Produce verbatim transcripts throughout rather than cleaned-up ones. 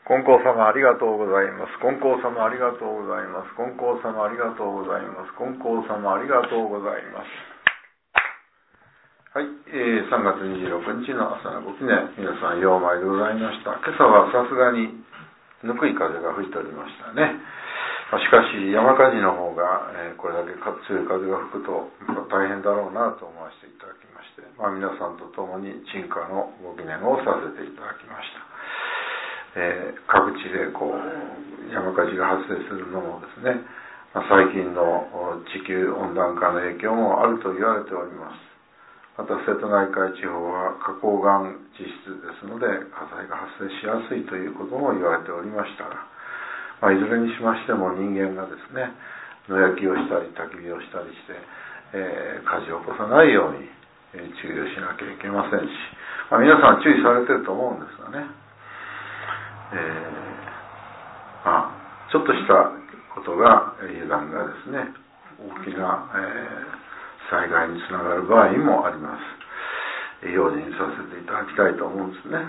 金光様ありがとうございます。金光様ありがとうございます。金光様ありがとうございます。金光様ありがとうございます。はい、えー、さんがつにじゅうろくにちの朝のご記念、皆さんようまいでございました。今朝はさすがにぬくい風が吹いておりましたね。しかし山火事の方が、えー、これだけ強い風が吹くと大変だろうなと思わせていただきまして、まあ、皆さんと共に鎮火のご記念をさせていただきました。えー、各地でこう山火事が発生するのもですね、まあ、最近の地球温暖化の影響もあると言われております。また瀬戸内海地方は花崗岩地質ですので火災が発生しやすいということも言われておりましたが、まあ、いずれにしましても人間がですね野焼きをしたり焚き火をしたりして、えー、火事を起こさないように注意をしなきゃいけませんし、まあ、皆さん注意されていると思うんですがね、えーまあ、ちょっとしたことが油断がですね大きな、えー災害につながる場合もあります。用心させていただきたいと思うんですね。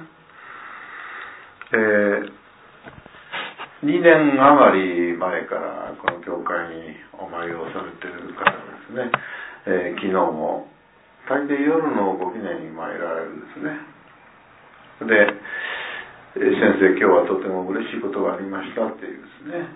えー、にねん余り前からこの教会にお参りをされている方ですね、えー、昨日も大抵夜のご記念に参られるんですね。で、先生今日はとても嬉しいことがありましたっていうですね、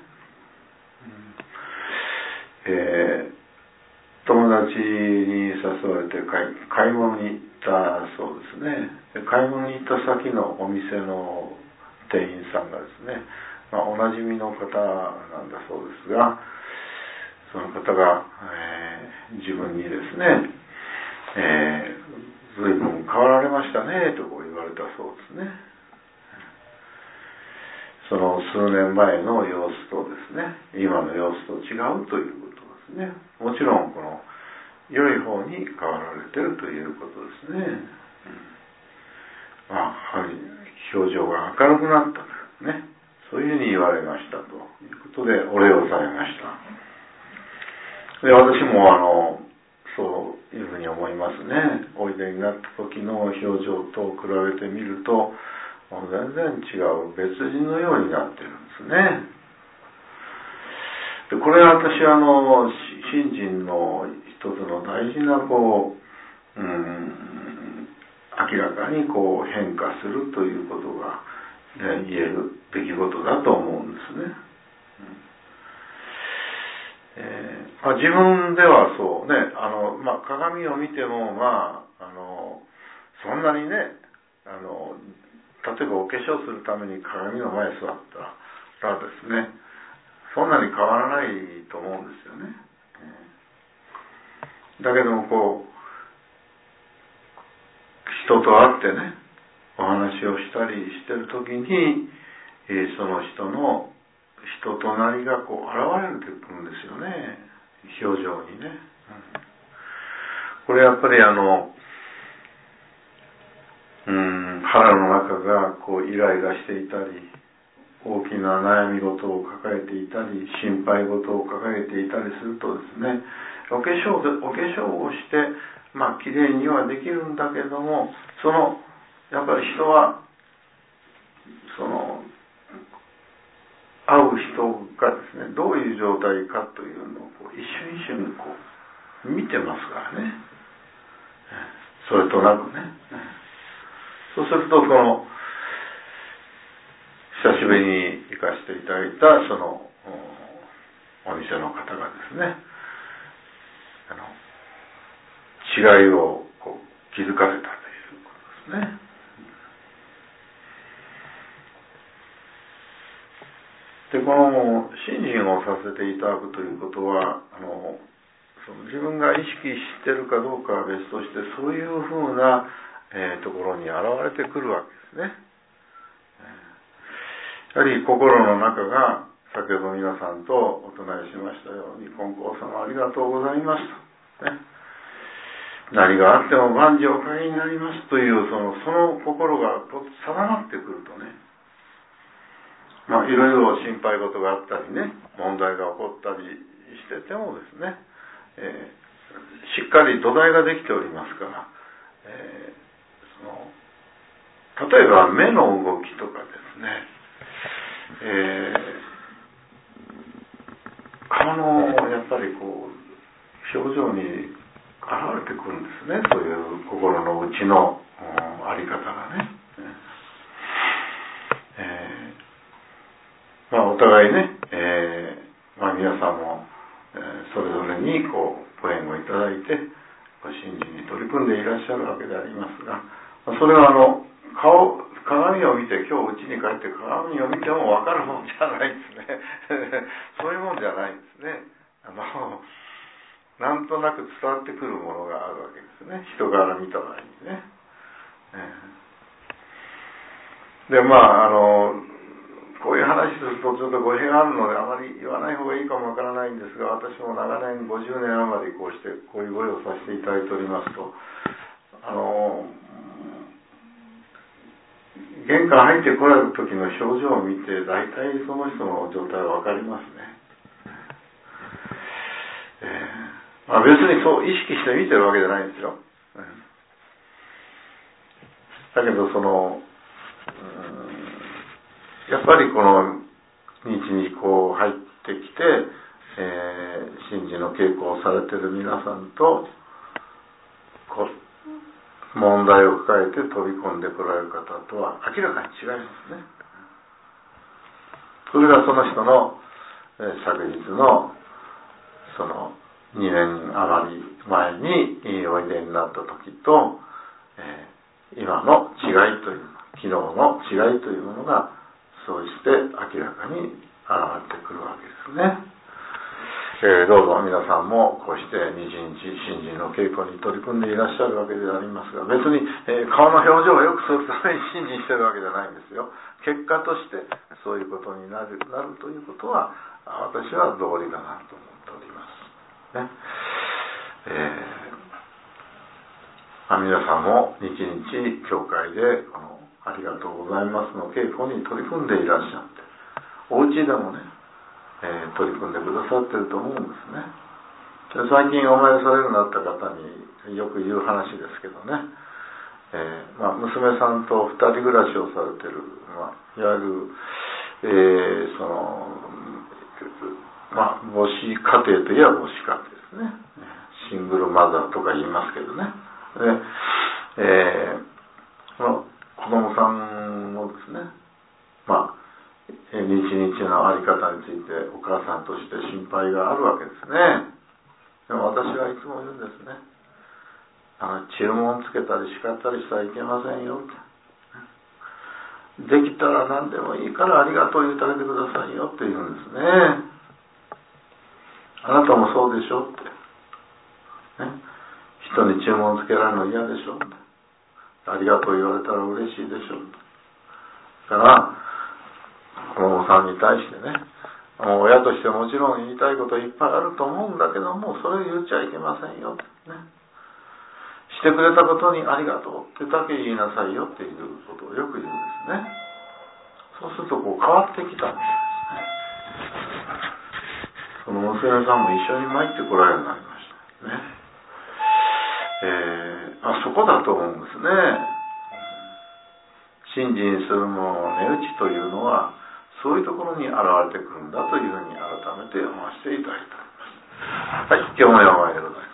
えー友達に誘われて買い、買い物に行ったそうですね。買い物に行った先のお店の店員さんがですね、まあ、おなじみの方なんだそうですが、その方が、えー、自分にですね、えー、随分変わられましたねとこう言われたそうですね。その数年前の様子とですね、今の様子と違うということですね。もちろんこの良い方に変わられているということですね。うん、まあ、やはり表情が明るくなったとね、そういうふうに言われましたということでお礼をされました。で、私もあのそういうふうに思いますね。おいでになった時の表情と比べてみるともう全然違う別人のようになっているんですね。でこれは私あの信心の一つの大事なこう、うん、明らかにこう変化するということが、ね、言える出来事だと思うんですね。うんえーまあ、自分ではそうね、あの、まあ、鏡を見てもまああのそんなにねあの例えばお化粧するために鏡の前に座ったらですね、そんなに変わらないと思うんですよね。だけどもこう人と会ってねお話をしたりしてる時に、えー、その人の人となりがこう現れてくるんですよね、表情にね。うん、これやっぱりあのうん腹の中がこうイライラしていたり大きな悩み事を抱えていたり心配事を抱えていたりするとですね、お化粧でお化粧をしてまあ綺麗にはできるんだけども、そのやっぱり人はその会う人がですねどういう状態かというのをこう一瞬一瞬こう見てますからね、それとなくね。そうするとこの久しぶりに行かせていただいたそのお店の方がですね、あの違いをこう気づかれたということですね。でこの信心をさせていただくということはあのその自分が意識しているかどうかは別としてそういうふうな、えー、ところに現れてくるわけですね。やはり心の中が先ほど皆さんとお唱えしましたように金光様ありがとうございますと、ね、何があっても万事おかげになりますというその、その心が定まってくるとね、まあいろいろ心配事があったりね問題が起こったりしててもですね、えー、しっかり土台ができておりますから、えー、その例えば目の動きとかですね、 えー、顔のやっぱりこう表情に現れてくるんですね、そういう心の内のあり方がね。えー、まあお互いね、えー、まあ皆さんも、えー、それぞれにこうご縁をいただいてご信心に取り組んでいらっしゃるわけでありますが、それはあの顔鏡を見て今日家に帰って鏡を見ても分かるもんじゃないですねそういうもんじゃないですね。あのなんとなく伝わってくるものがあるわけですね、人から見た場合にね。えー、でまああのこういう話するとちょっと語弊があるのであまり言わない方がいいかもわからないんですが、私も長年ごじゅうねん余りこうしてこういうご用をさせていただいておりますと、あの玄関入ってこられる時の表情を見て大体その人の状態は分かりますね。えーまあ、別にそう意識して見てるわけじゃないんですよ。だけどその、うんやっぱりこの日にこう入ってきて、えー、神事の稽古をされている皆さんとこう問題を抱えて飛び込んでこられる方とは明らかに違いますね。それがその人の、えー、昨日のそのにねん余り前においでになった時と、えー、今の違いという昨日の違いというものがそうして明らかに現れてくるわけですね。えー、どうぞ皆さんもこうして日々神事の稽古に取り組んでいらっしゃるわけでありますが、別に、えー、顔の表情を良くするために神事してるわけじゃないんですよ。結果としてそういうことになる、なるということは私は道理だなと思っておりますね。えーまあ、皆さんも日々教会でこのありがとうございますの稽古に取り組んでいらっしゃって、お家でもね、えー、取り組んでくださってると思うんですね。で最近お参りされるようになった方によく言う話ですけどね、えーまあ、娘さんと二人暮らしをされてる、まあ、いわゆる、えー、そのまあ母子家庭といえば母子家庭ですね、シングルマザーとか言いますけどね。で、えー、その子供さんをですね、まあ日々のあり方についてお母さんとして心配があるわけですね。でも私はいつも言うんですね、あの注文つけたり叱ったりしたらいけませんよって、できたら何でもいいからありがとう言ってあげてくださいよって言うんですね。あなたもそうでしょって、ね、人に注文つけられるの嫌でしょって、ありがとう言われたら嬉しいでしょって。だから子供さんに対してね、親としてもちろん言いたいこといっぱいあると思うんだけども、それを言っちゃいけませんよってね。してくれたことにありがとうってだけ言いなさいよっていうことをよく言うんですね。そうするとこう変わってきたんですね。その娘さんも一緒に参ってこられるようになりましたね。えー、あそこだと思うんですね。信心するものの値打ちというのはそういうところに現れてくるんだというふうに改めて思わせていただいております。はい、今日もお参りでございます。